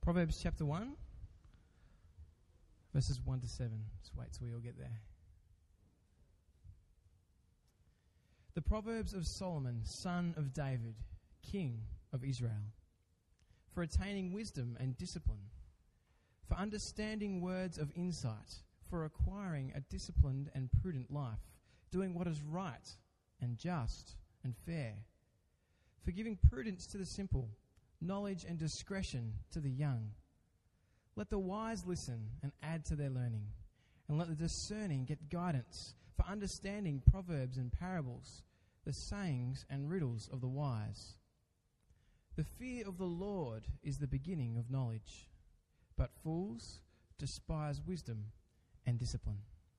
Proverbs chapter 1, verses 1 to 7. Just wait till we all get there. The Proverbs of Solomon, son of David, king of Israel, for attaining wisdom and discipline, for understanding words of insight, for acquiring a disciplined and prudent life, doing what is right and just and fair, for giving prudence to the simple, knowledge and discretion to the young. Let the wise listen and add to their learning, and let the discerning get guidance, for understanding proverbs and parables, the sayings and riddles of the wise. The fear of the Lord is the beginning of knowledge, but fools despise wisdom and discipline.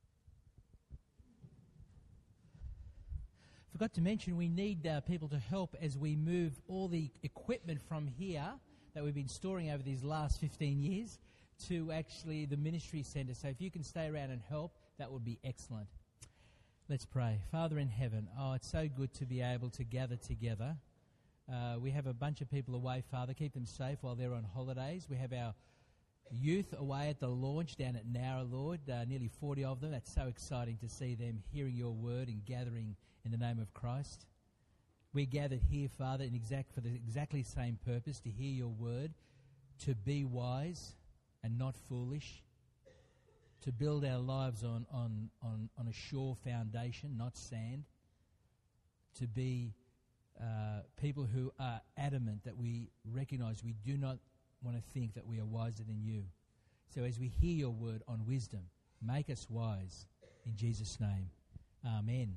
Forgot to mention we need people to help as we move all the equipment from here that we've been storing over these last 15 years to actually the ministry centre. So if you can stay around and help, that would be excellent. Let's pray. Father in heaven, it's so good to be able to gather together. We have a bunch of people away, Father. Keep them safe while they're on holidays. We have our youth away at the launch down at Nowra, Lord, nearly 40 of them. That's so exciting to see them hearing your word and gathering in the name of Christ. We're gathered here, Father, for the exactly same purpose, to hear your word, to be wise and not foolish, to build our lives on a sure foundation, not sand, to be people who are adamant that we recognize we do not want to think that we are wiser than you. So as we hear your word on wisdom, make us wise. In Jesus' name, amen.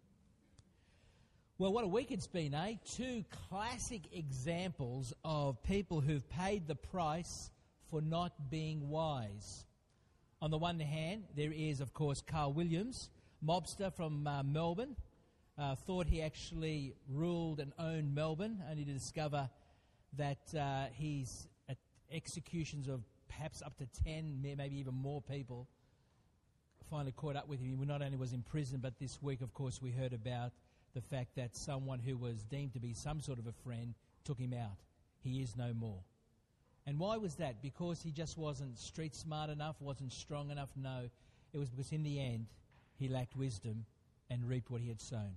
Well, what a week it's been, eh? Two classic examples of people who've paid the price for not being wise. On the one hand, there is, of course, Carl Williams, mobster from Melbourne. Thought he actually ruled and owned Melbourne, only to discover that his executions of perhaps up to 10, maybe even more people, finally caught up with him. He not only was in prison, but this week, of course, we heard about the fact that someone who was deemed to be some sort of a friend took him out. He is no more. And why was that? Because he just wasn't street smart enough, wasn't strong enough? No. It was because in the end, he lacked wisdom and reaped what he had sown.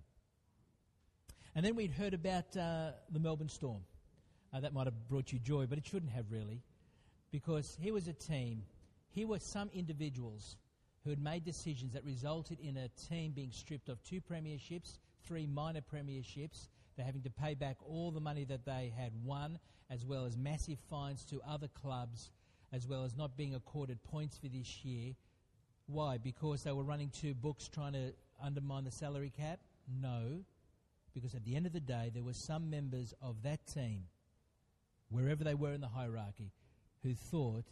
And then we'd heard about the Melbourne Storm. That might have brought you joy, but it shouldn't have really, because here was a team, here were some individuals who had made decisions that resulted in a team being stripped of 2 premierships, 3 minor premierships. They're having to pay back all the money that they had won, as well as massive fines to other clubs, as well as not being accorded points for this year. Why? Because they were running 2 books trying to undermine the salary cap? No, because at the end of the day, there were some members of that team, wherever they were in the hierarchy, who thought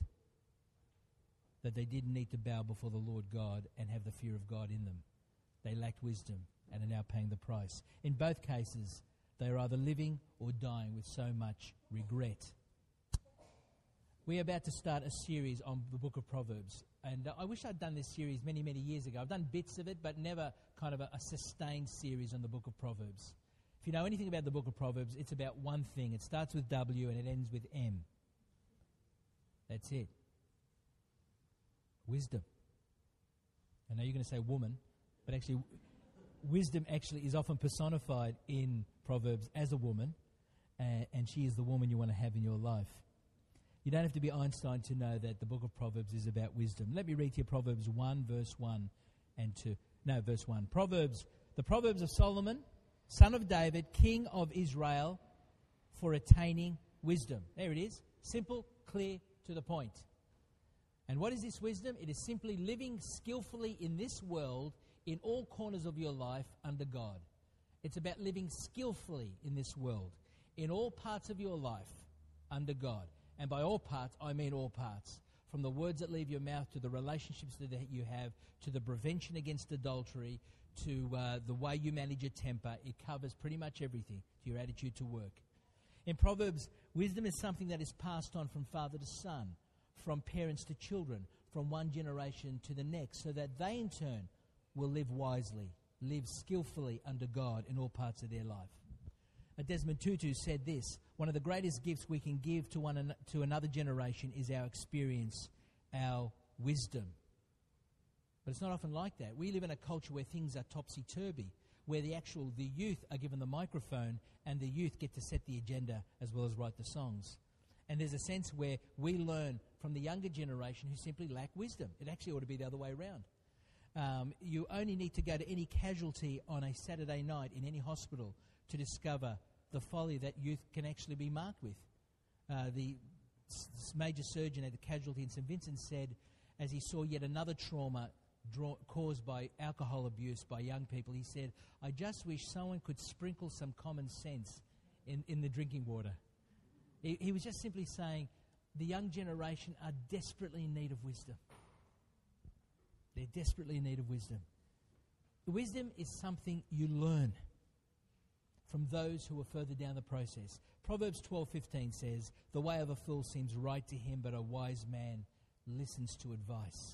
that they didn't need to bow before the Lord God and have the fear of God in them. They lacked wisdom and are now paying the price. In both cases, they are either living or dying with so much regret. We are about to start a series on the book of Proverbs. And I wish I'd done this series many, many years ago. I've done bits of it, but never kind of a sustained series on the book of Proverbs. If you know anything about the book of Proverbs, it's about one thing. It starts with W and it ends with M. That's it. Wisdom. I know you're going to say woman, but actually wisdom actually is often personified in Proverbs as a woman, and she is the woman you want to have in your life. You don't have to be Einstein to know that the book of Proverbs is about wisdom. Let me read here Proverbs 1, verse 1 and 2. No, verse 1. The Proverbs of Solomon, son of David, king of Israel, for attaining wisdom. There it is. Simple, clear, to the point. And what is this wisdom? It is simply living skillfully in this world, in all corners of your life, under God. It's about living skillfully in this world, in all parts of your life, under God. And by all parts, I mean all parts. From the words that leave your mouth, to the relationships that you have, to the prevention against adultery, to the way you manage your temper. It covers pretty much everything, to your attitude to work. In Proverbs, wisdom is something that is passed on from father to son, from parents to children, from one generation to the next, so that they in turn will live wisely, live skillfully under God in all parts of their life. Desmond Tutu said this: One of the greatest gifts we can give to another generation is our experience, our wisdom. But it's not often like that. We live in a culture where things are topsy-turvy, where the youth are given the microphone and the youth get to set the agenda as well as write the songs. And there's a sense where we learn from the younger generation who simply lack wisdom. It actually ought to be the other way around. You only need to go to any casualty on a Saturday night in any hospital to discover the folly that youth can actually be marked with. The major surgeon at the casualty in St. Vincent said, as he saw yet another trauma caused by alcohol abuse by young people, he said, "I just wish someone could sprinkle some common sense in the drinking water." He was just simply saying the young generation are desperately in need of wisdom. They're desperately in need of wisdom. Wisdom is something you learn from those who are further down the process. Proverbs 12:15 says, "The way of a fool seems right to him, but a wise man listens to advice."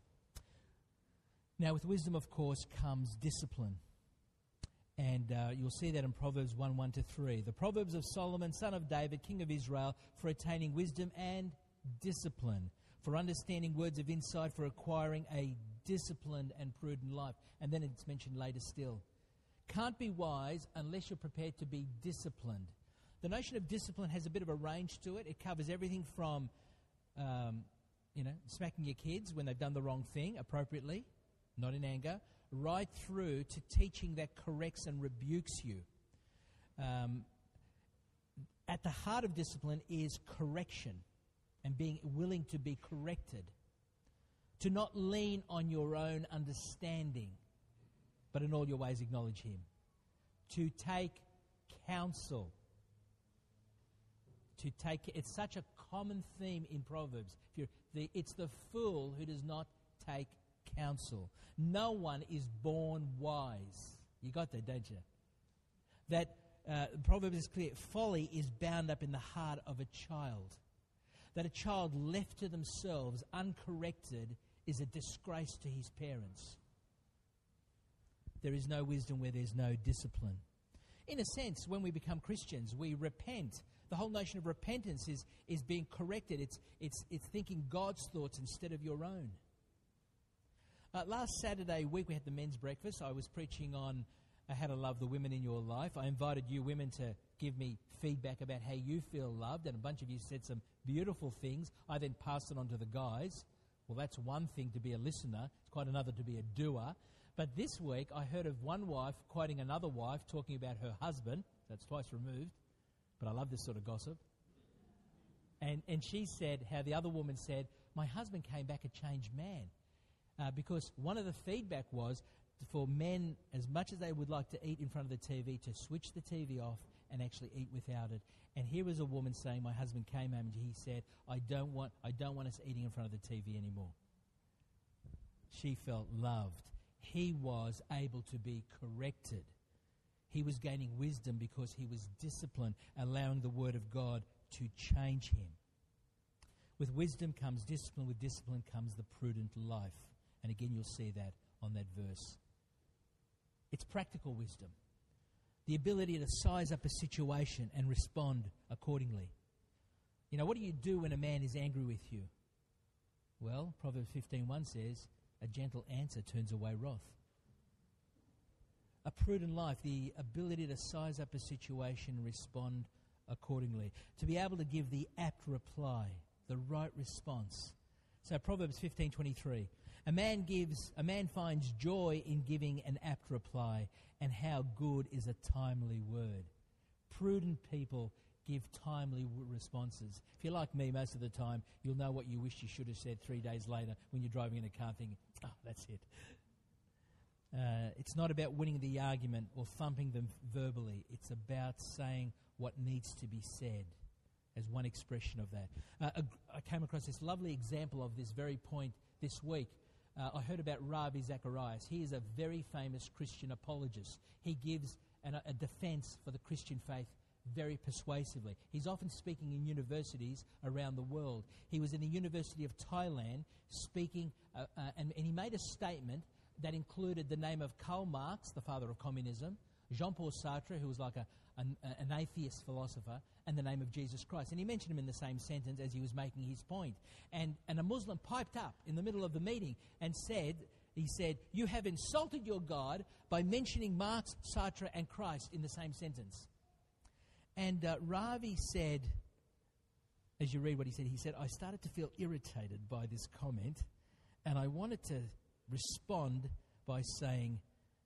Now, with wisdom, of course, comes discipline. And you'll see that in Proverbs 1:1-3. The Proverbs of Solomon, son of David, king of Israel, for attaining wisdom and discipline, for understanding words of insight, for acquiring a disciplined and prudent life. And then it's mentioned later still. Can't be wise unless you're prepared to be disciplined. The notion of discipline has a bit of a range to it. It covers everything from, smacking your kids when they've done the wrong thing appropriately, not in anger, right through to teaching that corrects and rebukes you. At the heart of discipline is correction and being willing to be corrected. To not lean on your own understanding, but in all your ways acknowledge Him. To take counsel. It's such a common theme in Proverbs. It's the fool who does not take counsel. No one is born wise. You got that, don't you? That Proverbs is clear. Folly is bound up in the heart of a child. That a child left to themselves, uncorrected, is a disgrace to his parents. There is no wisdom where there's no discipline. In a sense, when we become Christians, we repent. The whole notion of repentance is being corrected. It's thinking God's thoughts instead of your own. Last Saturday week we had the men's breakfast. I was preaching on how to love the women in your life. I invited you women to give me feedback about how you feel loved, and a bunch of you said some beautiful things. I then passed it on to the guys. Well, that's one thing to be a listener. It's quite another to be a doer. But this week I heard of one wife quoting another wife talking about her husband. That's twice removed. But I love this sort of gossip. And she said how the other woman said, "My husband came back a changed man." Because one of the feedback was for men, as much as they would like to eat in front of the TV, to switch the TV off and actually eat without it. And here was a woman saying, "My husband came home and he said, I don't want us eating in front of the TV anymore." She felt loved. He was able to be corrected. He was gaining wisdom because he was disciplined, allowing the Word of God to change him. With wisdom comes discipline. With discipline comes the prudent life. And again, you'll see that on that verse. It's practical wisdom. The ability to size up a situation and respond accordingly. What do you do when a man is angry with you? Well, Proverbs 15:1 says, "A gentle answer turns away wrath." A prudent life, the ability to size up a situation and respond accordingly. To be able to give the apt reply, the right response. So Proverbs 15:23. A man finds joy in giving an apt reply, and how good is a timely word. Prudent people give timely responses. If you're like me, most of the time, you'll know what you wish you should have said 3 days later when you're driving in a car thinking, that's it. It's not about winning the argument or thumping them verbally. It's about saying what needs to be said as one expression of that. I came across this lovely example of this very point this week. I heard about Ravi Zacharias. He is a very famous Christian apologist. He gives a defense for the Christian faith very persuasively. He's often speaking in universities around the world. He was in the University of Thailand speaking, and he made a statement that included the name of Karl Marx, the father of communism, Jean-Paul Sartre, who was like an atheist philosopher, and the name of Jesus Christ. And he mentioned him in the same sentence as he was making his point. And a Muslim piped up in the middle of the meeting and he said, "You have insulted your God by mentioning Marx, Sartre, and Christ in the same sentence." And Ravi said, as you read what he said, "I started to feel irritated by this comment, and I wanted to respond by saying,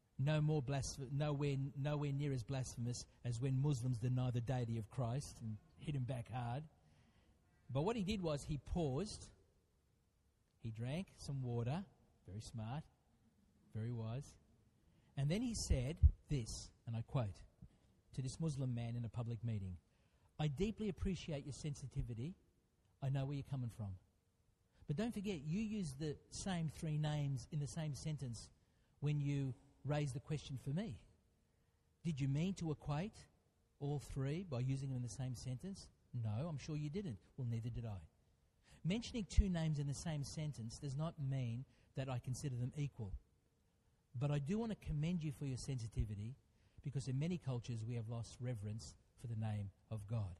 nowhere near as blasphemous as when Muslims deny the deity of Christ," and hit him back hard. But what he did was he paused, he drank some water, very smart, very wise, and then he said this, and I quote, to this Muslim man in a public meeting, "I deeply appreciate your sensitivity. I know where you're coming from. But don't forget, you use the same three names in the same sentence when you raise the question for me. Did you mean to equate all three by using them in the same sentence? No, I'm sure you didn't. Well, neither did I. Mentioning two names in the same sentence does not mean that I consider them equal. But I do want to commend you for your sensitivity, because in many cultures we have lost reverence for the name of God."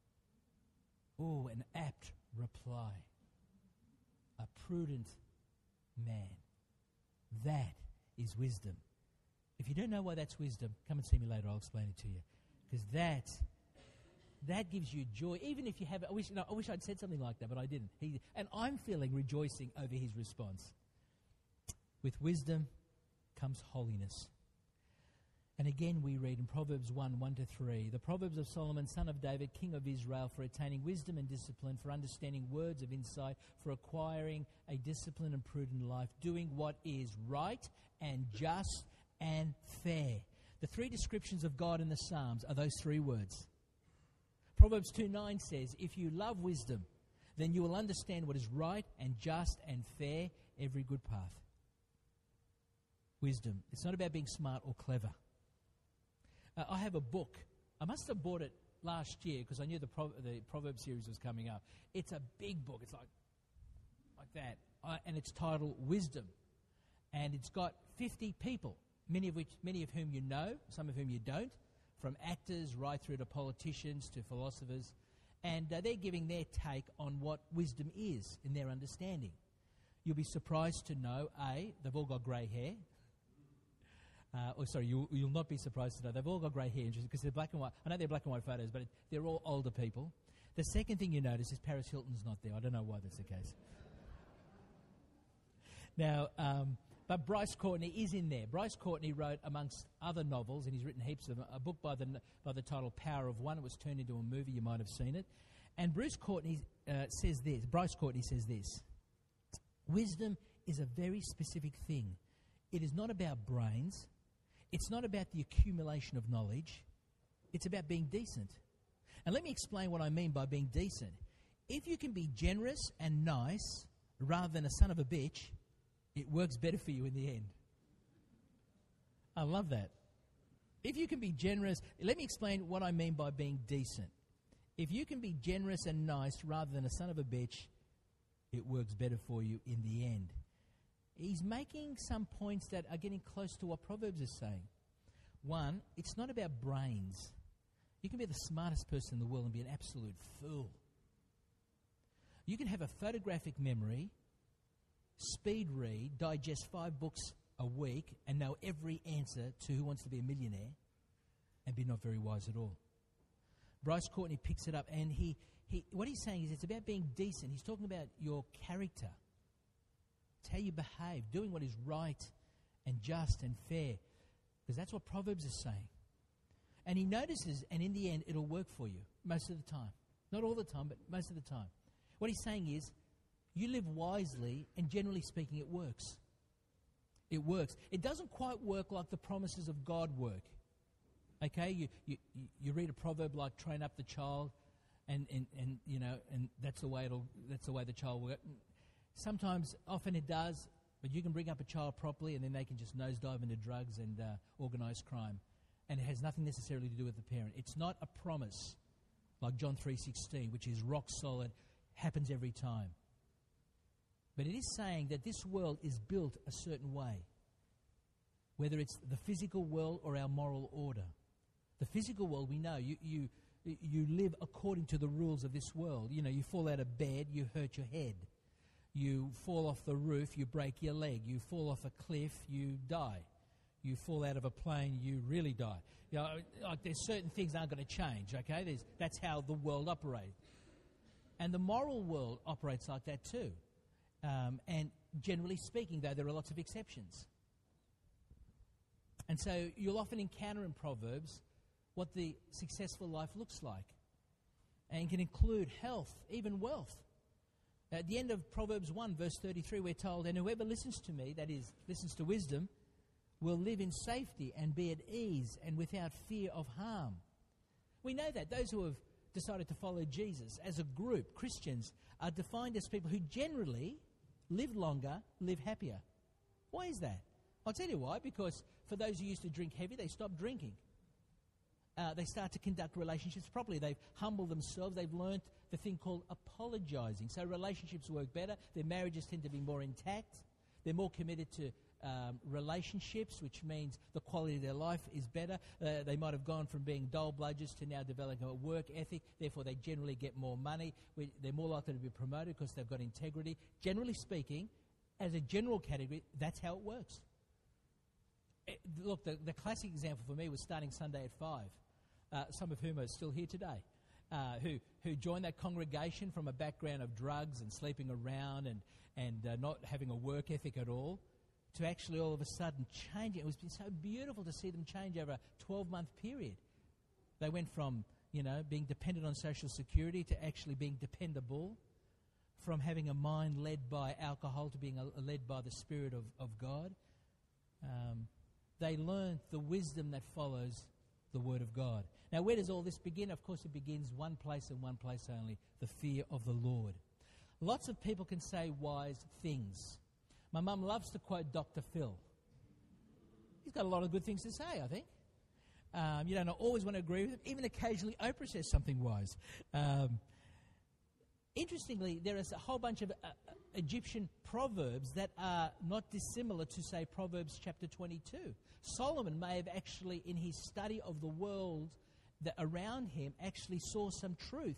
Oh, an apt reply. A prudent man. That is wisdom. If you don't know why that's wisdom, come and see me later. I'll explain it to you. Because that gives you joy. Even if you have, I wish I'd said something like that, but I didn't. And I'm feeling rejoicing over his response. With wisdom comes holiness. And again we read in Proverbs 1:1-3, "The Proverbs of Solomon, son of David, king of Israel, for attaining wisdom and discipline, for understanding words of insight, for acquiring a disciplined and prudent life, doing what is right and just and fair." The three descriptions of God in the Psalms are those three words. Proverbs 2:9 says, "If you love wisdom, then you will understand what is right and just and fair, every good path." Wisdom. It's not about being smart or clever. I have a book. I must have bought it last year because I knew the Proverbs series was coming up. It's a big book. It's like that. And it's titled Wisdom. And it's got 50 people, many of whom you know, some of whom you don't, from actors right through to politicians to philosophers. And they're giving their take on what wisdom is in their understanding. You'll be surprised to know, they've all got grey hair. You'll not be surprised to know they've all got grey hair because they're black and white. I know they're black and white photos, but they're all older people. The second thing you notice is Paris Hilton's not there. I don't know why that's the case. Now, but Bryce Courtney is in there. Bryce Courtney wrote, amongst other novels, and he's written heaps of them, a book by the title Power of One. It was turned into a movie. You might have seen it. And Bryce Courtney says this: "Wisdom is a very specific thing. It is not about brains. It's not about the accumulation of knowledge. It's about being decent." And let me explain what I mean by being decent. If you can be generous and nice rather than a son of a bitch, it works better for you in the end. I love that. If you can be generous, let me explain what I mean by being decent. If you can be generous and nice rather than a son of a bitch, it works better for you in the end. He's making some points that are getting close to what Proverbs is saying. One, it's not about brains. You can be the smartest person in the world and be an absolute fool. You can have a photographic memory, speed read, digest 5 books a week, and know every answer to Who Wants to Be a Millionaire, and be not very wise at all. Bryce Courtney picks it up, and what he's saying is it's about being decent. He's talking about your character. It's how you behave, doing what is right and just and fair. Because that's what Proverbs is saying. And he notices, and in the end, it'll work for you most of the time. Not all the time, but most of the time. What he's saying is, you live wisely, and generally speaking, it works. It works. It doesn't quite work like the promises of God work. Okay, you read a proverb like "train up the child," and that's the way the child works. Sometimes, often it does, but you can bring up a child properly and then they can just nosedive into drugs and organised crime. And it has nothing necessarily to do with the parent. It's not a promise like John 3:16, which is rock solid, happens every time. But it is saying that this world is built a certain way, whether it's the physical world or our moral order. The physical world, we know, you you live according to the rules of this world. You know, you fall out of bed, you hurt your head. You fall off the roof, you break your leg. You fall off a cliff, you die. You fall out of a plane, you really die. You know, like there's certain things that aren't going to change, okay? That's how the world operates. And the moral world operates like that too. And generally speaking, though, there are lots of exceptions. And so you'll often encounter in Proverbs what the successful life looks like. And it can include health, even wealth. At the end of Proverbs 1, verse 33, we're told, "And whoever listens to me," that is, listens to wisdom, "will live in safety and be at ease and without fear of harm." We know that those who have decided to follow Jesus as a group, Christians, are defined as people who generally live longer, live happier. Why is that? I'll tell you why. Because for those who used to drink heavy, they stop drinking. They start to conduct relationships properly. They've humbled themselves. They've learnt the thing called apologizing. So relationships work better. Their marriages tend to be more intact. They're more committed to relationships, which means the quality of their life is better. They might have gone from being dull bludgers to now developing a work ethic. Therefore, they generally get more money. They're more likely to be promoted because they've got integrity. Generally speaking, as a general category, that's how it works. Look, the classic example for me was starting Sunday at 5. Some of whom are still here today, who joined that congregation from a background of drugs and sleeping around and not having a work ethic at all, to actually all of a sudden change it. It was so beautiful to see them change over a 12-month period. They went from, being dependent on social security to actually being dependable, from having a mind led by alcohol to being led by the Spirit of God. They learned the wisdom that follows the Word of God. Now, where does all this begin? Of course, it begins one place and one place only, the fear of the Lord. Lots of people can say wise things. My mum loves to quote Dr. Phil. He's got a lot of good things to say, I think. You don't always want to agree with him. Even occasionally, Oprah says something wise. Interestingly, there is a whole bunch of Egyptian proverbs that are not dissimilar to, say, Proverbs chapter 22. Solomon may have actually, in his study of the world that around him, actually saw some truth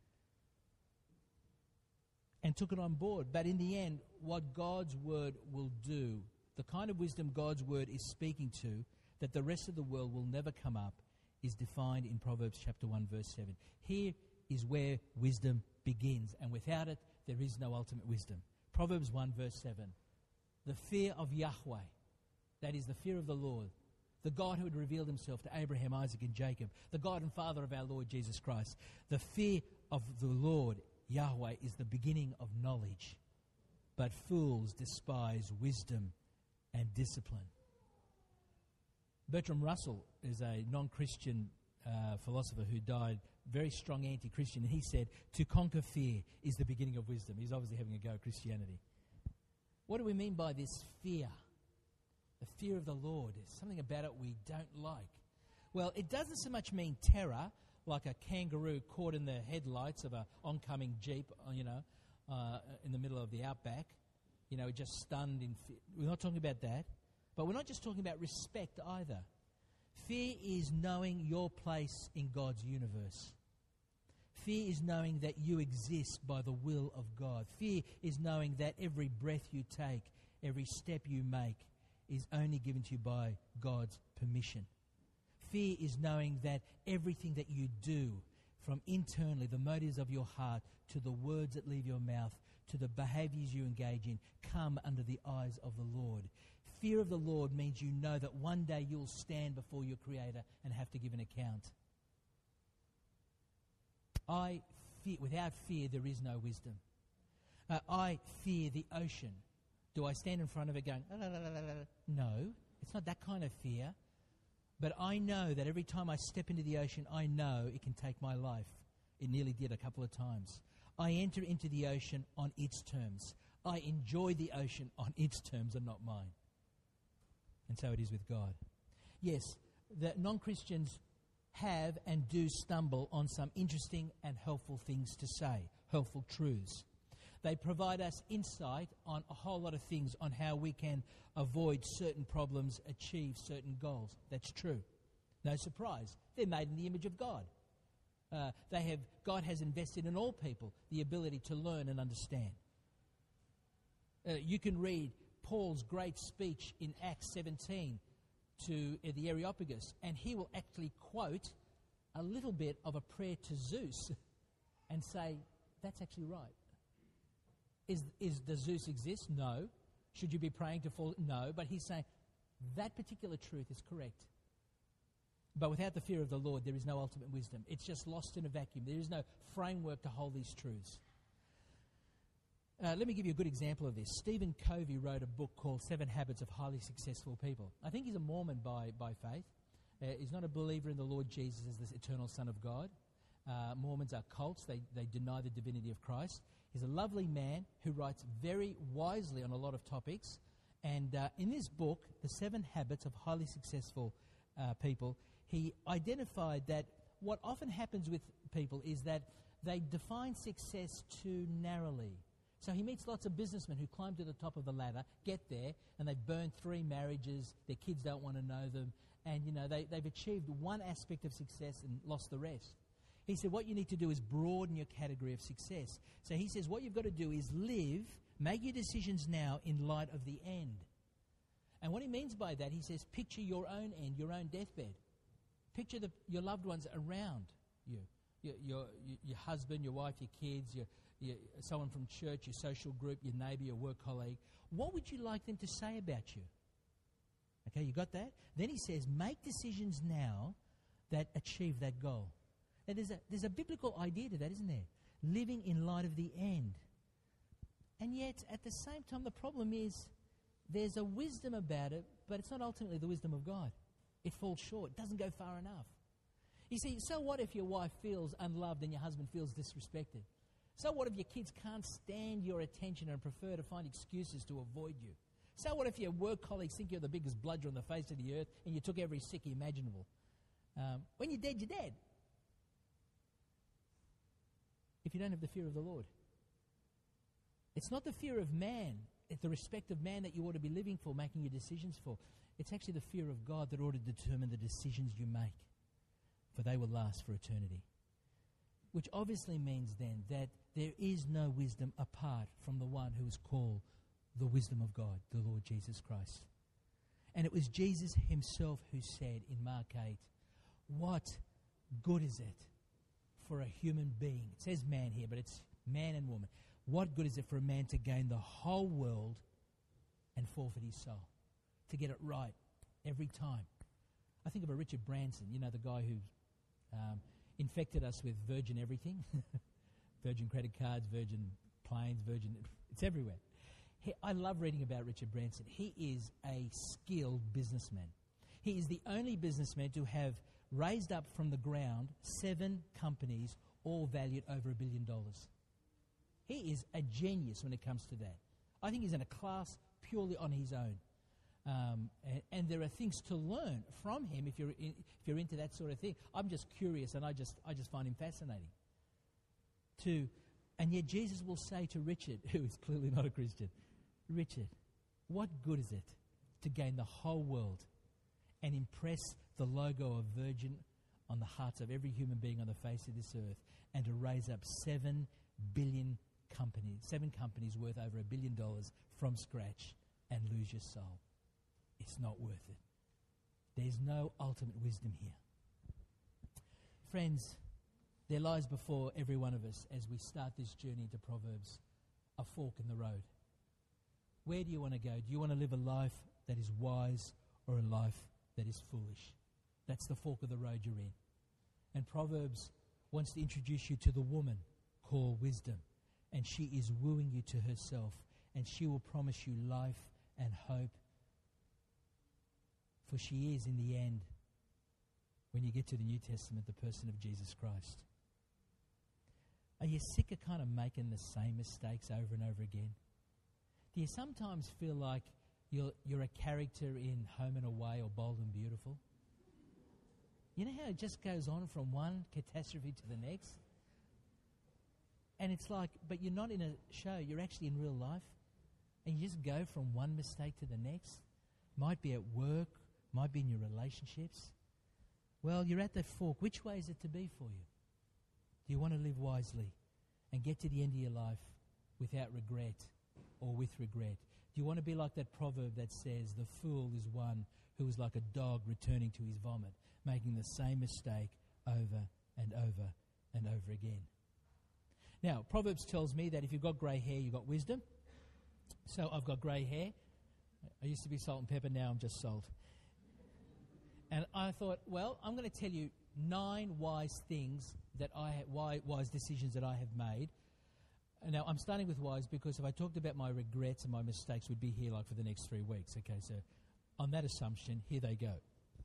and took it on board. But in the end, what God's word will do, the kind of wisdom God's word is speaking to, that the rest of the world will never come up, is defined in Proverbs chapter 1, verse 7. Here is where wisdom begins, and without it, there is no ultimate wisdom. Proverbs 1, verse 7. The fear of Yahweh, that is the fear of the Lord, the God who had revealed himself to Abraham, Isaac, and Jacob, the God and Father of our Lord Jesus Christ. The fear of the Lord, Yahweh, is the beginning of knowledge, but fools despise wisdom and discipline. Bertrand Russell is a non-Christian philosopher who died, very strong anti-Christian, and he said, "To conquer fear is the beginning of wisdom." He's obviously having a go at Christianity. What do we mean by this fear? The fear of the Lord. There's something about it we don't like. Well, it doesn't so much mean terror, like a kangaroo caught in the headlights of an oncoming jeep, in the middle of the outback, just stunned in fear. We're not talking about that. But we're not just talking about respect either. Fear is knowing your place in God's universe. Fear is knowing that you exist by the will of God. Fear is knowing that every breath you take, every step you make, is only given to you by God's permission. Fear is knowing that everything that you do, from internally, the motives of your heart, to the words that leave your mouth, to the behaviors you engage in, come under the eyes of the Lord. Fear of the Lord means you know that one day you'll stand before your Creator and have to give an account. Without fear, there is no wisdom. I fear the ocean. Do I stand in front of it going, la, la, la, la, la? No, it's not that kind of fear. But I know that every time I step into the ocean, I know it can take my life. It nearly did a couple of times. I enter into the ocean on its terms. I enjoy the ocean on its terms and not mine. And so it is with God. Yes, the non-Christians have and do stumble on some interesting and helpful things to say, helpful truths. They provide us insight on a whole lot of things on how we can avoid certain problems, achieve certain goals. That's true. No surprise. They're made in the image of God. God has invested in all people the ability to learn and understand. You can read Paul's great speech in Acts 17 to the Areopagus, and he will actually quote a little bit of a prayer to Zeus and say, that's actually right. Does Zeus exist? No. Should you be praying to fall? No. But he's saying that particular truth is correct. But without the fear of the Lord, there is no ultimate wisdom. It's just lost in a vacuum. There is no framework to hold these truths. Let me give you a good example of this. Stephen Covey wrote a book called 7 Habits of Highly Successful People. I think he's a Mormon by faith. He's not a believer in the Lord Jesus as the eternal Son of God. Mormons are cults. They deny the divinity of Christ. He's a lovely man who writes very wisely on a lot of topics. And in this book, The 7 Habits of Highly Successful People, he identified that what often happens with people is that they define success too narrowly. So he meets lots of businessmen who climb to the top of the ladder, get there, and they've burned 3 marriages, their kids don't want to know them, and they've achieved one aspect of success and lost the rest. He said what you need to do is broaden your category of success. So he says what you've got to do is make your decisions now in light of the end. And what he means by that, he says picture your own end, your own deathbed. Picture your loved ones around you, your husband, your wife, your kids, someone from church, your social group, your neighbour, your work colleague. What would you like them to say about you? Okay, you got that? Then he says, make decisions now that achieve that goal. Now, there's a biblical idea to that, isn't there? Living in light of the end. And yet, at the same time, the problem is there's a wisdom about it, but it's not ultimately the wisdom of God. It falls short. It doesn't go far enough. You see, so what if your wife feels unloved and your husband feels disrespected? So what if your kids can't stand your attention and prefer to find excuses to avoid you? So what if your work colleagues think you're the biggest bludger on the face of the earth and you took every sick imaginable? When you're dead, you're dead. If you don't have the fear of the Lord. It's not the fear of man, it's the respect of man that you ought to be living for, making your decisions for. It's actually the fear of God that ought to determine the decisions you make, for they will last for eternity. Which obviously means then that there is no wisdom apart from the one who is called the wisdom of God, the Lord Jesus Christ. And it was Jesus himself who said in Mark 8, what good is it for a human being? It says man here, but it's man and woman. What good is it for a man to gain the whole world and forfeit his soul? To get it right every time. I think of a Richard Branson, the guy who infected us with Virgin everything. Virgin credit cards, Virgin planes, it's everywhere. I love reading about Richard Branson. He is a skilled businessman. He is the only businessman to have raised up from the ground 7 companies, all valued over $1 billion. He is a genius when it comes to that. I think he's in a class purely on his own. And there are things to learn from him if you're into that sort of thing. I'm just curious, and I just find him fascinating. And yet Jesus will say to Richard, who is clearly not a Christian, Richard, what good is it to gain the whole world and impress the logo of Virgin on the hearts of every human being on the face of this earth, and to raise up 7 companies worth over $1 billion from scratch and lose your soul? It's not worth it. There's no ultimate wisdom here. Friends, there lies before every one of us as we start this journey into Proverbs a fork in the road. Where do you want to go? Do you want to live a life that is wise or a life that is foolish? That's the fork of the road you're in. And Proverbs wants to introduce you to the woman called wisdom. And she is wooing you to herself. And she will promise you life and hope. For she is, in the end, when you get to the New Testament, the person of Jesus Christ. Are you sick of kind of making the same mistakes over and over again? Do you sometimes feel like you're a character in Home and Away or Bold and Beautiful? You know how it just goes on from one catastrophe to the next? And it's like, but you're not in a show, you're actually in real life. And you just go from one mistake to the next. Might be at work, might be in your relationships. Well, you're at that fork. Which way is it to be for you? Do you want to live wisely and get to the end of your life without regret or with regret? Do you want to be like that proverb that says, the fool is one who is like a dog returning to his vomit, making the same mistake over and over and over again? Now, Proverbs tells me that if you've got grey hair, you've got wisdom. So I've got grey hair. I used to be salt and pepper, now I'm just salt. And I thought, well, I'm going to tell you 9 wise things that wise decisions that I have made. And now I'm starting with wise because if I talked about my regrets and my mistakes, we'd be here like for the next 3 weeks. Okay, so on that assumption, here they go.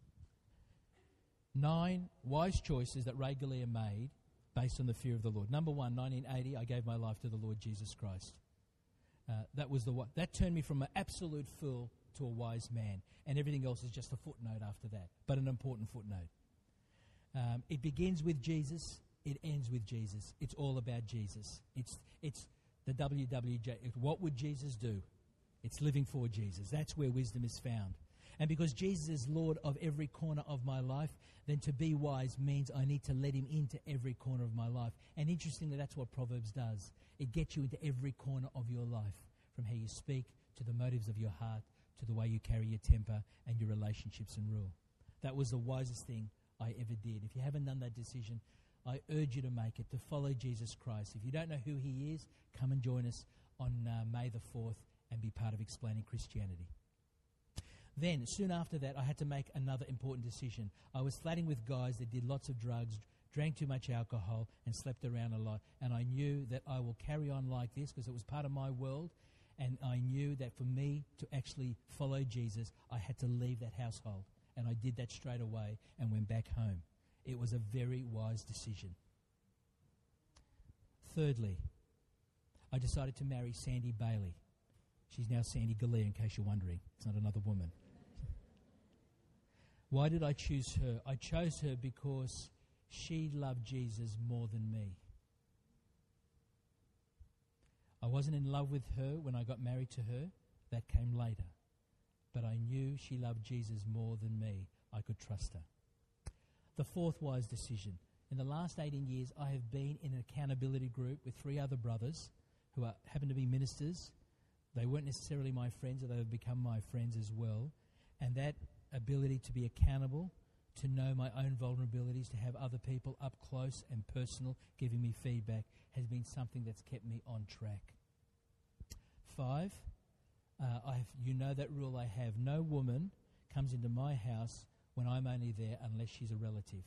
9 wise choices that regularly are made based on the fear of the Lord. Number 1, 1980, I gave my life to the Lord Jesus Christ. That turned me from an absolute fool to a wise man, and everything else is just a footnote after that, but an important footnote. It begins with Jesus, it ends with Jesus. It's all about Jesus. It's the WWJ. What would Jesus do? It's living for Jesus. That's where wisdom is found. And because Jesus is Lord of every corner of my life, then to be wise means I need to let him into every corner of my life. And interestingly, that's what Proverbs does. It gets you into every corner of your life, from how you speak to the motives of your heart, to the way you carry your temper and your relationships and rule. That was the wisest thing I ever did. If you haven't done that decision, I urge you to make it, to follow Jesus Christ. If you don't know who he is, come and join us on May the 4th and be part of Explaining Christianity. Then, soon after that, I had to make another important decision. I was flatting with guys that did lots of drugs, drank too much alcohol, and slept around a lot. And I knew that I will carry on like this because it was part of my world. And I knew that for me to actually follow Jesus, I had to leave that household. And I did that straight away and went back home. It was a very wise decision. Thirdly, I decided to marry Sandy Bailey. She's now Sandy Galea, in case you're wondering. It's not another woman. Why did I choose her? I chose her because she loved Jesus more than me. I wasn't in love with her when I got married to her. That came later. But I knew she loved Jesus more than me. I could trust her. The fourth wise decision. In the last 18 years, I have been in an accountability group with 3 other brothers who happen to be ministers. They weren't necessarily my friends, but they have become my friends as well. And that ability to be accountable, to know my own vulnerabilities, to have other people up close and personal giving me feedback has been something that's kept me on track. 5, you know that rule I have. No woman comes into my house when I'm only there unless she's a relative.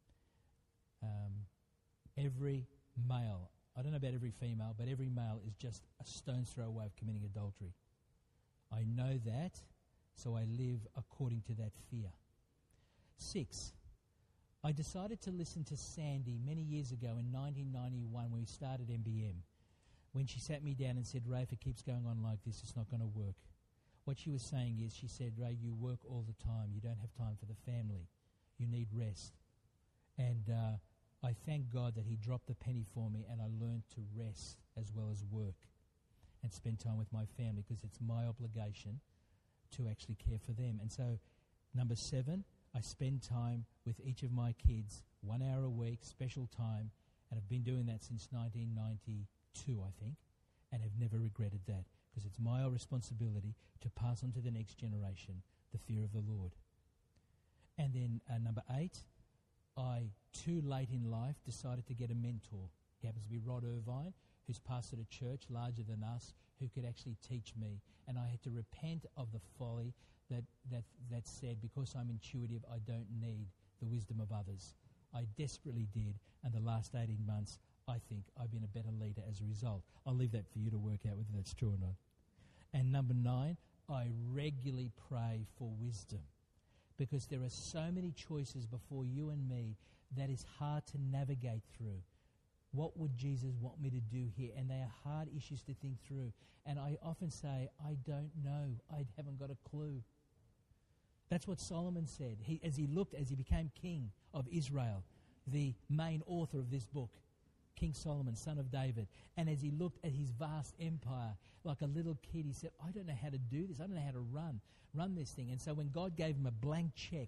Every male, I don't know about every female, but every male is just a stone's throw away of committing adultery. I know that, so I live according to that fear. 6, I decided to listen to Sandy many years ago in 1991 when we started MBM, when she sat me down and said, Ray, if it keeps going on like this, it's not going to work. What she was saying is, she said, Ray, you work all the time. You don't have time for the family. You need rest. And I thank God that he dropped the penny for me and I learned to rest as well as work and spend time with my family because it's my obligation to actually care for them. And so, number 7, I spend time with each of my kids, 1 hour a week, special time, and I've been doing that since 1992, I think, and have never regretted that because it's my responsibility to pass on to the next generation the fear of the Lord. And then number 8, I, too late in life, decided to get a mentor. He happens to be Rod Irvine, who's pastored a church larger than us, who could actually teach me. And I had to repent of the folly that said, because I'm intuitive, I don't need the wisdom of others. I desperately did, and the last 18 months, I think I've been a better leader as a result. I'll leave that for you to work out whether that's true or not. And number 9, I regularly pray for wisdom, because there are so many choices before you and me that is hard to navigate through. What would Jesus want me to do here? And they are hard issues to think through. And I often say, I don't know. I haven't got a clue. That's what Solomon said. As he became king of Israel, the main author of this book, King Solomon, son of David. And as he looked at his vast empire, like a little kid, he said, I don't know how to do this. I don't know how to run this thing. And so when God gave him a blank check,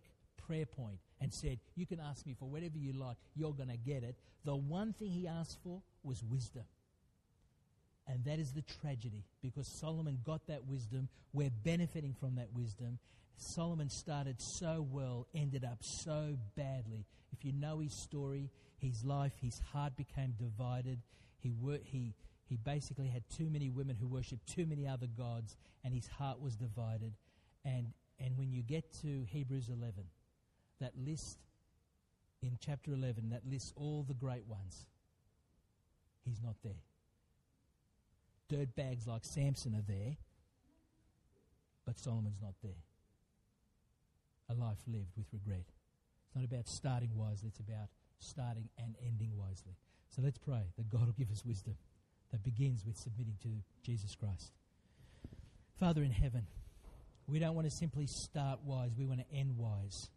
prayer point and said, you can ask me for whatever you like, you're going to get it, the one thing he asked for was wisdom. And that is the tragedy, because Solomon got that wisdom. We're benefiting from that wisdom. Solomon started so well, ended up so badly. If you know his story, his life, his heart became divided. He basically had too many women who worshipped too many other gods, and his heart was divided. And when you get to Hebrews 11, that list in chapter 11, that lists all the great ones, he's not there. Dirtbags like Samson are there, but Solomon's not there. A life lived with regret. It's not about starting wisely, it's about starting and ending wisely. So let's pray that God will give us wisdom that begins with submitting to Jesus Christ. Father in heaven, we don't want to simply start wise, we want to end wise.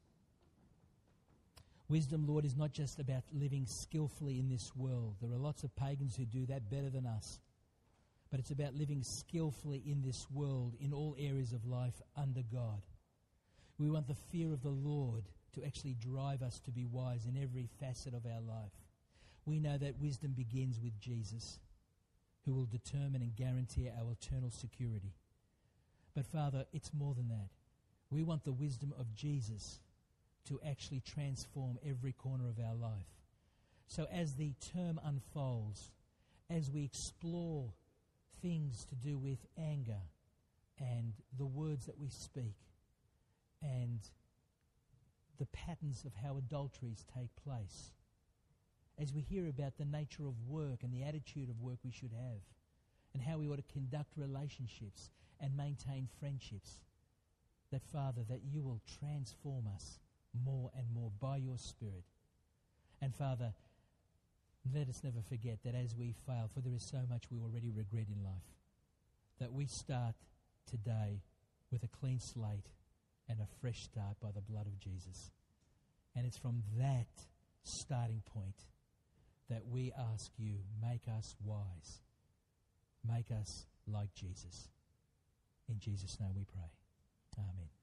Wisdom, Lord, is not just about living skillfully in this world. There are lots of pagans who do that better than us. But it's about living skillfully in this world, in all areas of life, under God. We want the fear of the Lord to actually drive us to be wise in every facet of our life. We know that wisdom begins with Jesus, who will determine and guarantee our eternal security. But Father, it's more than that. We want the wisdom of Jesus to actually transform every corner of our life. So as the term unfolds, as we explore things to do with anger and the words that we speak and the patterns of how adulteries take place, as we hear about the nature of work and the attitude of work we should have and how we ought to conduct relationships and maintain friendships, that Father, that you will transform us more and more by your Spirit. And Father, let us never forget that as we fail, for there is so much we already regret in life, that we start today with a clean slate and a fresh start by the blood of Jesus. And it's from that starting point that we ask you, make us wise. Make us like Jesus. In Jesus' name we pray. Amen.